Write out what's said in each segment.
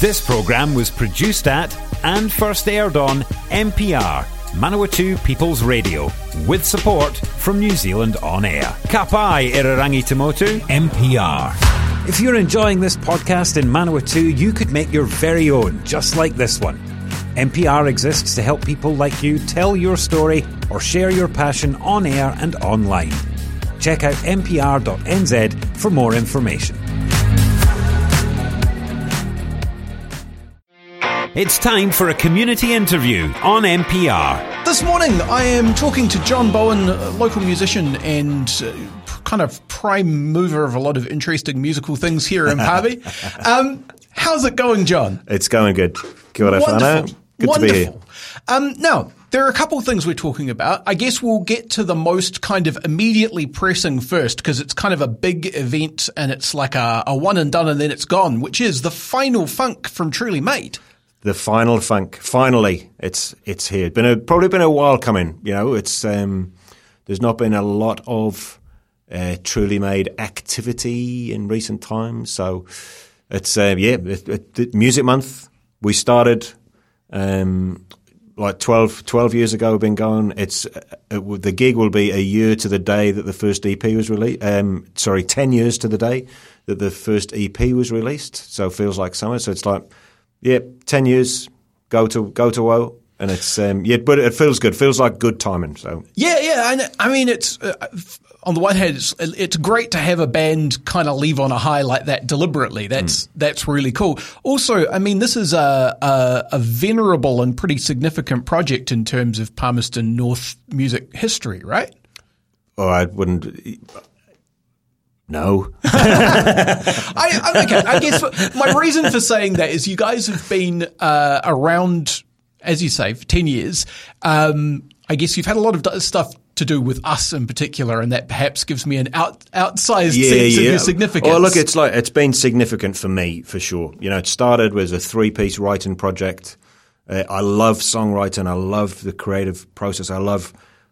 This programme was produced at and first aired on MPR, Manawatu People's Radio, with support from New Zealand On Air. Ka pai Irarangi Tamotu, MPR. If you're enjoying this podcast in Manawatu, you could make your very own, just like this one. NPR exists to help people like you tell your story or share your passion on air and online. Check out npr.nz for more information. It's time for a community interview on NPR. This morning I am talking to John Bowen, a local musician and kind of prime mover of a lot of interesting musical things here in Pavi. How's it going, John? It's going good. Kia ora, whānau. Good to be here. Now, there are a couple of things we're talking about. I guess we'll get to the most kind of immediately pressing first because it's kind of a big event and it's like a one and done and then it's gone, which is the final funk from Truly Made. The final funk. Finally, it's here. Probably been a while coming. You know, it's there's not been a lot of Truly Made activity in recent times. So it's Music Month. We started like 12 years ago. We've been going. The gig will be a year to the day that the first EP was released. 10 years to the day that the first EP was released. So it feels like summer. So it's like. Yeah, 10 years, go to woe, and it's but it feels good. Feels like good timing. So yeah. I mean, it's on the one hand, it's great to have a band kind of leave on a high like that deliberately. That's really cool. Also, I mean, this is a venerable and pretty significant project in terms of Palmerston North music history, right? Oh, I wouldn't. No. I guess my reason for saying that is you guys have been around, as you say, for 10 years. I guess you've had a lot of stuff to do with us in particular, and that perhaps gives me an outsized sense of your significance. Oh, look, it's been significant for me, for sure. You know, it started with a 3-piece writing project. I love songwriting. I love the creative process. I love,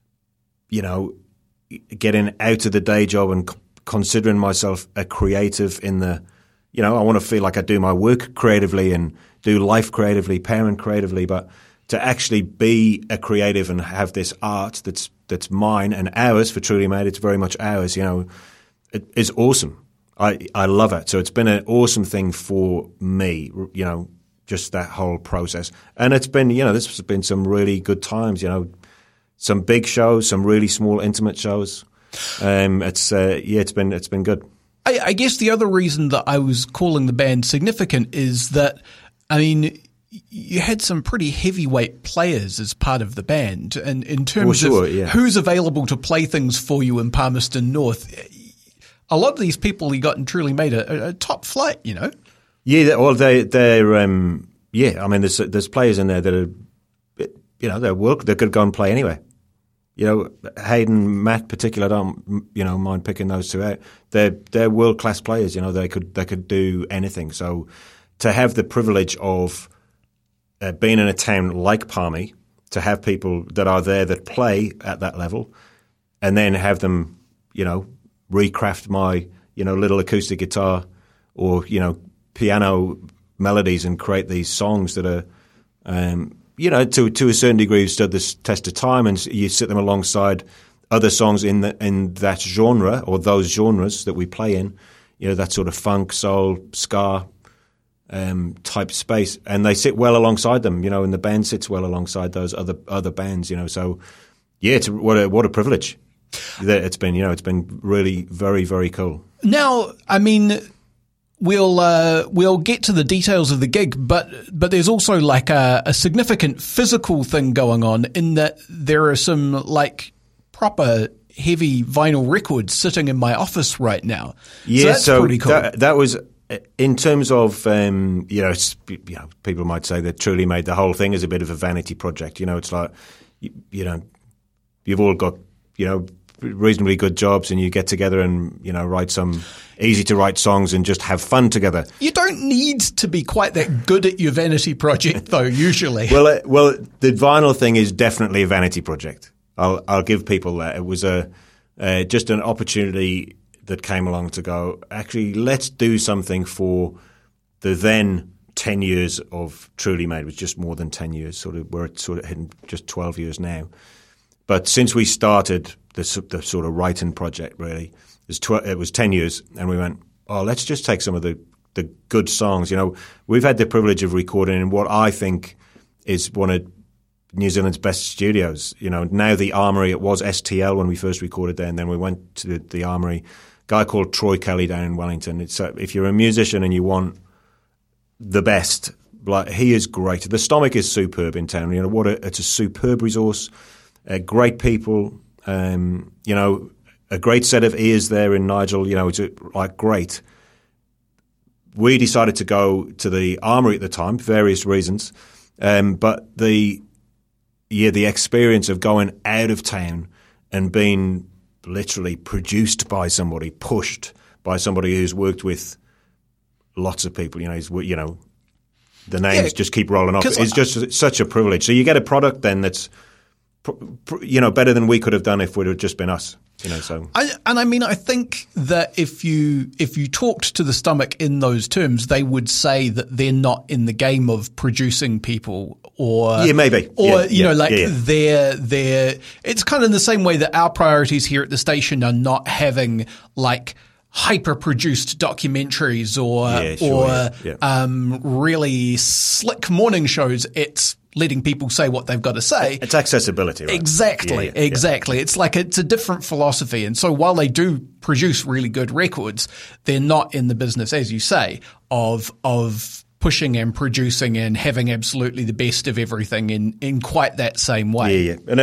getting out of the day job and considering myself a creative in the, I want to feel like I do my work creatively and do life creatively, parent creatively, but to actually be a creative and have this art that's mine and ours for Truly Made, it's very much ours, it is awesome. I love it. So it's been an awesome thing for me, just that whole process. And it's been, this has been some really good times, some big shows, some really small, intimate shows. It's been good. I guess the other reason that I was calling the band significant is that, I mean, you had some pretty heavyweight players as part of the band, and in terms of who's available to play things for you in Palmerston North, a lot of these people you got in Truly Made a top flight, Yeah, well, they're I mean, there's players in there that are, they could go and play anywhere. Hayden, Matt, particular, I don't, mind picking those two out. They're world class players. They could do anything. So to have the privilege of being in a town like Palmy, to have people that are there that play at that level, and then have them, recraft my, little acoustic guitar or piano melodies and create these songs that are. To a certain degree, you've stood this test of time, and you sit them alongside other songs in that genre or those genres that we play in, that sort of funk, soul, ska type space, and they sit well alongside them, and the band sits well alongside those other bands, So, it's what a privilege that it's been. It's been really very, very cool. Now, I mean. We'll get to the details of the gig, but there's also like a significant physical thing going on in that there are some like proper heavy vinyl records sitting in my office right now. Yeah, so that's pretty cool. That was in terms of people might say that Truly Made the whole thing as a bit of a vanity project. It's like you've all got reasonably good jobs, and you get together and write some easy to write songs and just have fun together. You don't need to be quite that good at your vanity project, though. Usually, well, the vinyl thing is definitely a vanity project. I'll give people that. It was just an opportunity that came along to go. Actually, let's do something for the then 10 years of Truly Made, was just more than 10 years. We're hitting just 12 years now. But since we started the sort of writing project, really, it was 10 years, and we went, oh, let's just take some of the good songs. We've had the privilege of recording in what I think is one of New Zealand's best studios. Now the Armoury, it was STL when we first recorded there, and then we went to the Armoury. A guy called Troy Kelly down in Wellington. If you're a musician and you want the best, he is great. The Stomach is superb in town. It's a superb resource. Great people. A great set of ears there in Nigel. It's great. We decided to go to the Armoury at the time, for various reasons, but the experience of going out of town and being literally produced by somebody, pushed by somebody who's worked with lots of people, the names just keep rolling off. It's just such a privilege. So you get a product then that's, better than we could have done if it had just been us. I think that if you talked to the Stomach in those terms, they would say that they're not in the game of producing people, or maybe, they're. It's kind of in the same way that our priorities here at the station are not having hyper-produced documentaries or really slick morning shows. It's letting people say what they've got to say. It's accessibility, right? Exactly. It's it's a different philosophy. And so while they do produce really good records, they're not in the business, as you say, of pushing and producing and having absolutely the best of everything in quite that same way. Yeah. And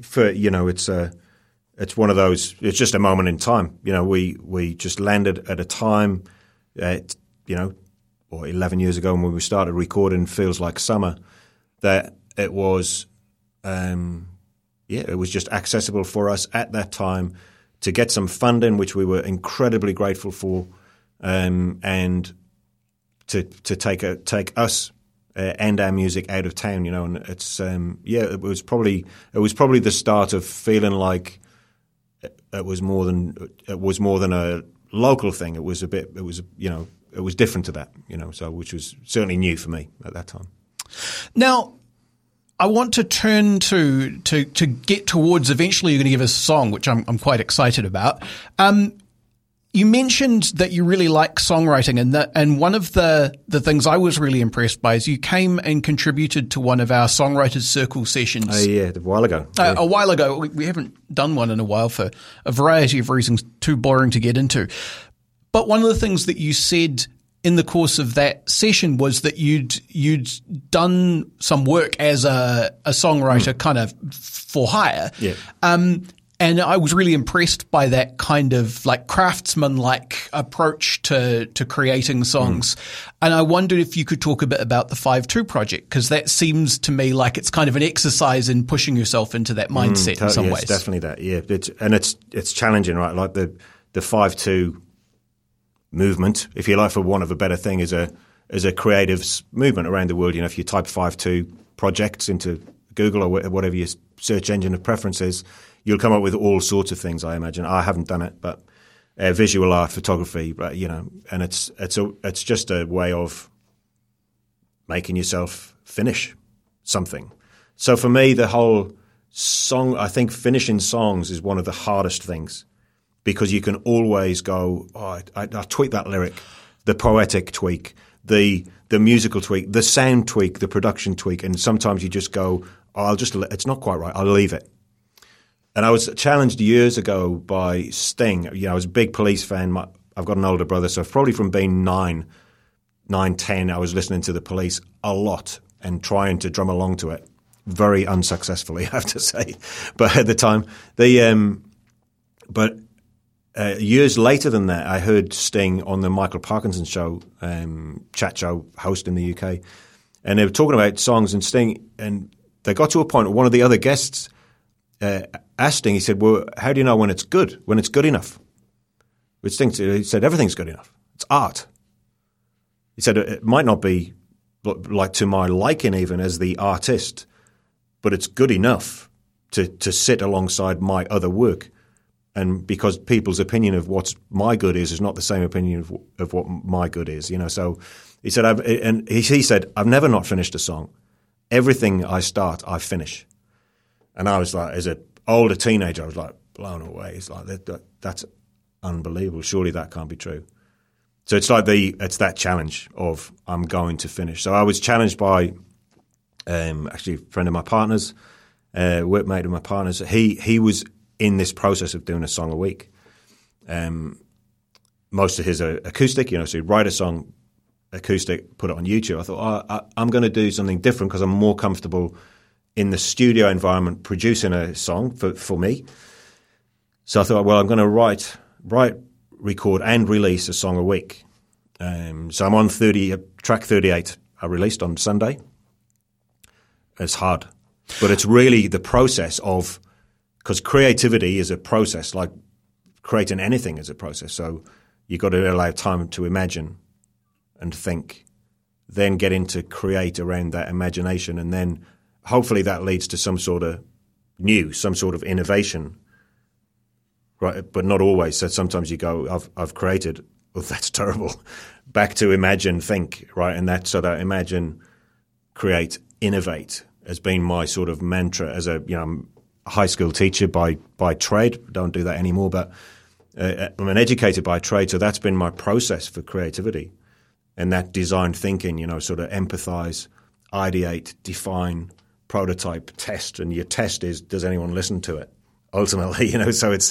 it's one of those, it's just a moment in time. We just landed at a time, 11 years ago when we started recording Feels Like Summer, that it was, it was just accessible for us at that time to get some funding, which we were incredibly grateful for, and to take us and our music out of town, and it's it was probably the start of feeling like it was more than a local thing. It was different to that, so which was certainly new for me at that time. Now, I want to turn to get towards, eventually you're going to give us a song, which I'm quite excited about. You mentioned that you really like songwriting, and one of the things I was really impressed by is you came and contributed to one of our Songwriters Circle sessions. A while ago. A while ago. We haven't done one in a while for a variety of reasons, too boring to get into. But one of the things that you said in the course of that session was that you'd done some work as a songwriter kind of for hire. Yeah. And I was really impressed by that kind of craftsman-like approach to creating songs. And I wondered if you could talk a bit about the 5-2 project, because that seems to me like it's kind of an exercise in pushing yourself into that mindset in some ways. It's definitely that, yeah. It's challenging, right? Like the 5-2 movement, if you like, for want of a better thing, is a creative movement around the world. If you type 5-2 projects into Google or whatever your search engine of preference is, you'll come up with all sorts of things, I imagine. I haven't done it, but visual art, photography, and it's just a way of making yourself finish something. So for me, the whole song, I think finishing songs is one of the hardest things, because you can always go, I tweak that lyric, the poetic tweak, the musical tweak, the sound tweak, the production tweak, and sometimes you just go, it's not quite right, I'll leave it. And I was challenged years ago by Sting. I was a big Police fan. I've got an older brother, so probably from being 9, 10, I was listening to the Police a lot and trying to drum along to it. Very unsuccessfully, I have to say. But at the time, years later than that, I heard Sting on the Michael Parkinson show, chat show host in the UK, and they were talking about songs and Sting, and they got to a point where one of the other guests asked Sting, he said, well, how do you know when it's good enough? With Sting, he said, everything's good enough. It's art. He said, it might not be like to my liking even as the artist, but it's good enough to sit alongside my other work. And because people's opinion of what's my good is not the same opinion of what my good is, So He said, he said, I've never not finished a song. Everything I start, I finish. And I was like, as an older teenager, I was like blown away. It's like, that's unbelievable. Surely that can't be true. So it's like it's that challenge of I'm going to finish. So I was challenged by actually a friend of my partner's, workmate of my partner's. He was in this process of doing a song a week. Most of his are acoustic, so he'd write a song acoustic, put it on YouTube. I thought, I'm going to do something different because I'm more comfortable in the studio environment producing a song for me. So I thought, well, I'm going to write, record, and release a song a week. So I'm on track 38. I released on Sunday. It's hard, but it's really the process of, because creativity is a process, like creating anything is a process. So you've got to allow time to imagine and think, then get into create around that imagination, and then hopefully that leads to some sort of innovation, right? But not always. So sometimes you go, I've created, well, that's terrible. Back to imagine, think, right? And that sort of imagine, create, innovate has been my sort of mantra as I'm a high school teacher by trade. Don't do that anymore, but I'm an educator by trade, so that's been my process for creativity. And that design thinking, sort of empathize, ideate, define, prototype, test. And your test is, does anyone listen to it? Ultimately, so it's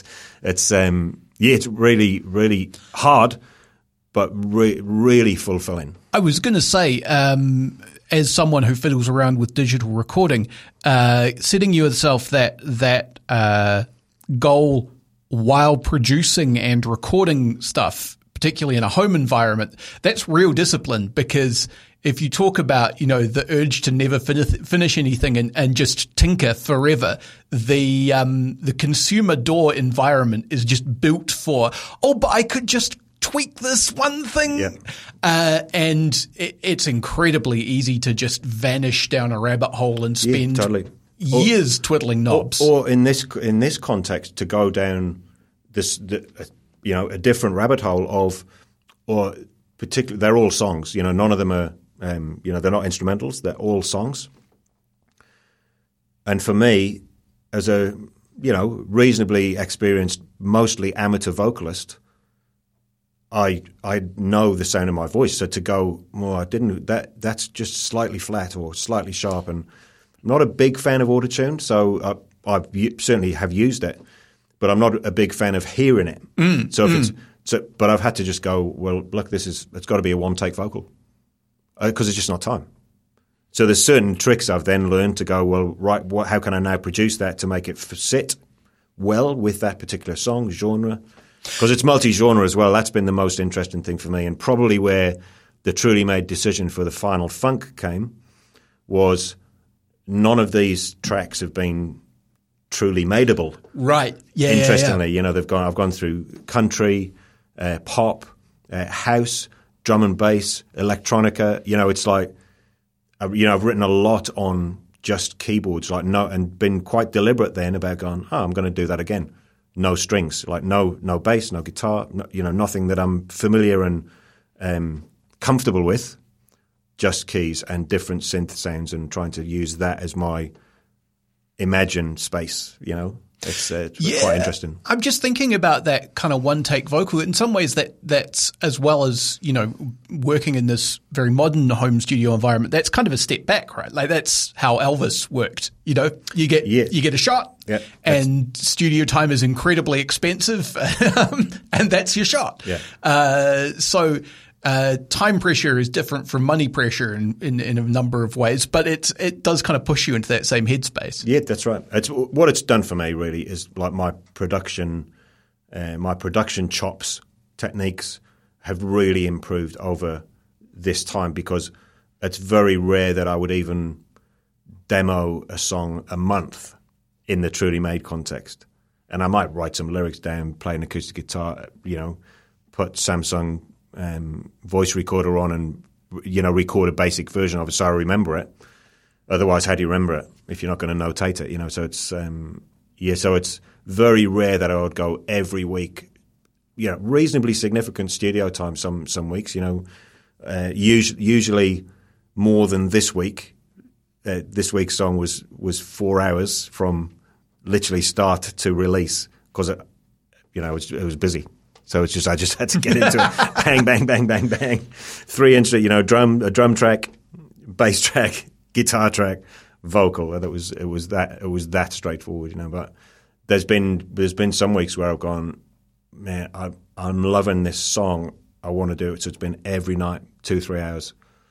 really, really hard, but really fulfilling. I was going to say, as someone who fiddles around with digital recording, setting yourself that goal while producing and recording stuff, particularly in a home environment, that's real discipline, because if you talk about, the urge to never finish anything and just tinker forever, the consumer DAW environment is just built for, but I could just tweak this one thing. Yeah. And it's incredibly easy to just vanish down a rabbit hole and spend years twiddling knobs. Or in this context, to go down a different rabbit hole of, or particularly, they're all songs. None of them are, they're not instrumentals. They're all songs. And for me, as a reasonably experienced, mostly amateur vocalist, I know the sound of my voice. So to go, that's just slightly flat or slightly sharp. And I'm not a big fan of autotune, so I certainly have used it, but I'm not a big fan of hearing it. But I've had to just go, well, look, it's got to be a one-take vocal, because it's just not time. So there's certain tricks I've then learned to go, well, right, how can I now produce that to make it sit well with that particular song, genre? Because it's multi-genre as well. That's been the most interesting thing for me, and probably where the Truly Made decision for the final funk came was none of these tracks have been truly madeable. Right. Yeah. Interestingly, I've gone through country, pop, house, drum and bass, electronica. It's like, I've written a lot on just keyboards, and been quite deliberate then about going, I'm going to do that again. No strings, like no bass, no guitar, nothing that I'm familiar and comfortable with, just keys and different synth sounds, and trying to use that as my imagine space, It's quite interesting. I'm just thinking about that kind of one-take vocal. In some ways, that's as well as, working in this very modern home studio environment, that's kind of a step back, right? Like that's how Elvis worked. You get a shot, and studio time is incredibly expensive, and that's your shot. Yeah. So time pressure is different from money pressure in a number of ways, but it does kind of push you into that same headspace. Yeah, that's right. What it's done for me really is like my production chops, techniques have really improved over this time, because it's very rare that I would even demo a song a month in the Truly Made context. And I might write some lyrics down, play an acoustic guitar, put Samsung voice recorder on and, record a basic version of it so I remember it. Otherwise, how do you remember it if you're not going to notate it? So it's, so it's very rare that I would go every week, reasonably significant studio time some weeks, Usually more than this week. This week's song was 4 hours from literally start to release because it was busy. So I just had to get into it. Bang, bang, bang, bang, bang. 3 instrument, a drum track, bass track, guitar track, vocal. And it was that straightforward, But there's been some weeks where I've gone, man, I'm loving this song. I want to do it. So it's been every night, 2-3 hours.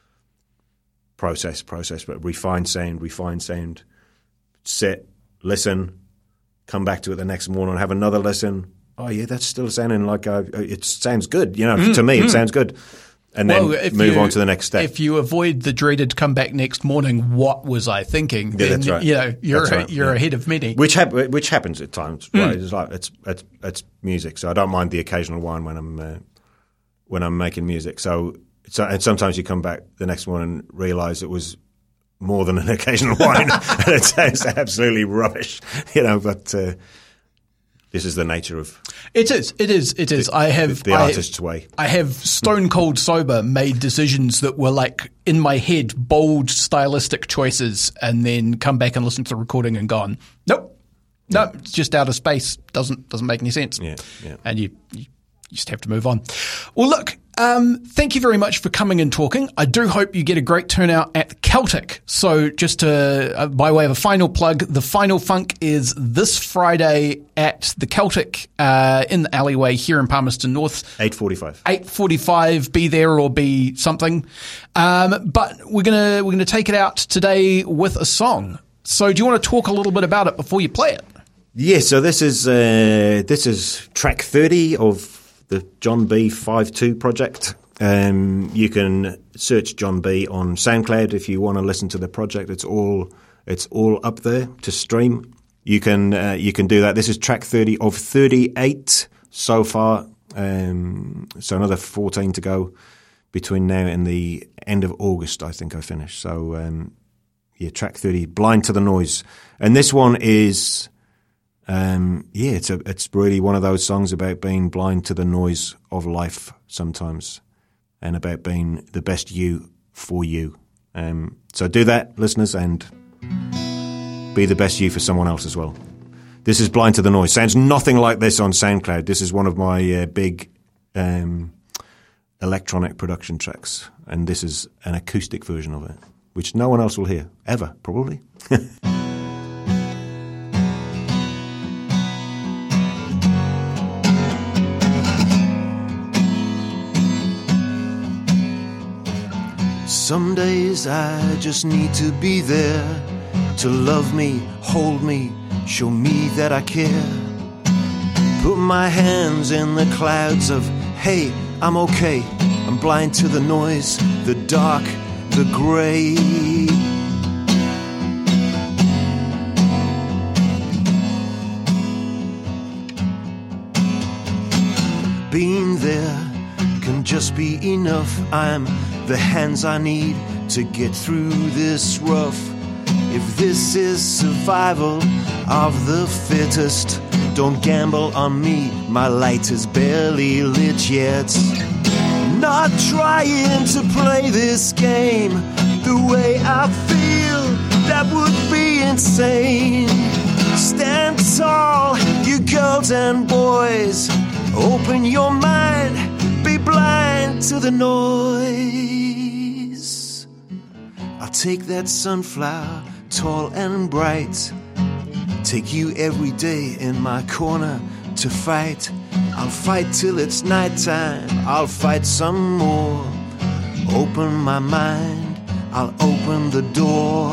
Process, but refine sound, sit, listen, come back to it the next morning, have another listen. Oh yeah, that's still sounding like it sounds good. To me, it sounds good. And then move on to the next step. If you avoid the dreaded come back next morning, what was I thinking? Yeah, then, that's right. You're ahead of many. Which happens at times, right? It's like it's music, so I don't mind the occasional one when I'm making music. So and sometimes you come back the next morning and realise it was more than an occasional whine, and it sounds absolutely rubbish, But this is the nature of it is. The artist's way. I have stone cold sober made decisions that were like in my head bold stylistic choices, and then come back and listen to the recording and gone, nope, it's just out of space. Doesn't make any sense. Yeah. And you just have to move on. Well, look. Thank you very much for coming and talking. I do hope you get a great turnout at Celtic. So just by way of a final plug, the Final Funk is this Friday at the Celtic in the alleyway here in Palmerston North. 8:45. 8:45. Be there or be something. But we're gonna take it out today with a song. So do you want to talk a little bit about it before you play it? Yeah. So this is track 30 of the John B 5-2 project. You can search John B on SoundCloud if you want to listen to the project. It's all up there to stream. You can do that. This is track 30 of 38 so far. So another 14 to go between now and the end of August. I think I finish. So track 30, Blind to the Noise, and this one is. It's really one of those songs about being blind to the noise of life sometimes, and about being the best you for you. So do that, listeners, and be the best you for someone else as well. This is Blind to the Noise. Sounds nothing like this on SoundCloud. This is one of my big electronic production tracks, and this is an acoustic version of it, which no one else will hear, ever, probably. Some days I just need to be there, to love me, hold me, show me that I care. Put my hands in the clouds of, hey, I'm okay. I'm blind to the noise, the dark, the grey. Being there can just be enough. I'm the hands I need to get through this rough. If this is survival of the fittest, don't gamble on me, my light is barely lit yet. Not trying to play this game the way I feel, that would be insane. Stand tall, you girls and boys, open your mind, be blind to the noise. I'll take that sunflower, tall and bright, take you every day in my corner to fight. I'll fight till it's nighttime, I'll fight some more. Open my mind, I'll open the door.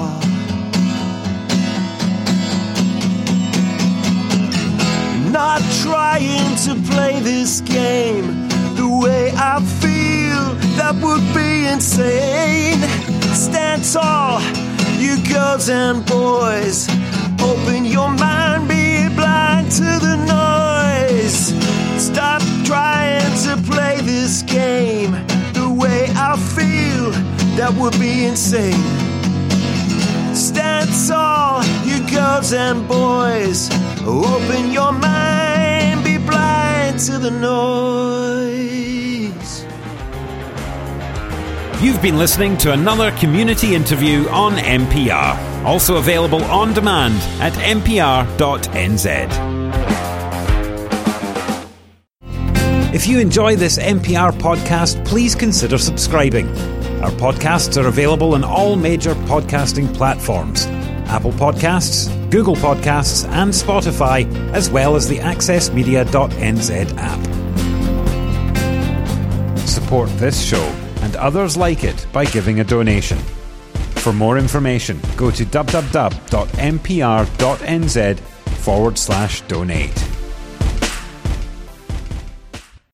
Not trying to play this game the way I feel, that would be insane. Stand tall, you girls and boys, open your mind, be blind to the noise. Stop trying to play this game the way I feel, that would be insane. Stand tall, you girls and boys, open your mind, be blind to the noise. You've been listening to another community interview on MPR, also available on demand at mpr.nz. If you enjoy this MPR podcast, please consider subscribing. Our podcasts are available on all major podcasting platforms: Apple Podcasts, Google Podcasts and Spotify, as well as the accessmedia.nz app. Support this show and others like it by giving a donation. For more information, go to www.mpr.nz/donate.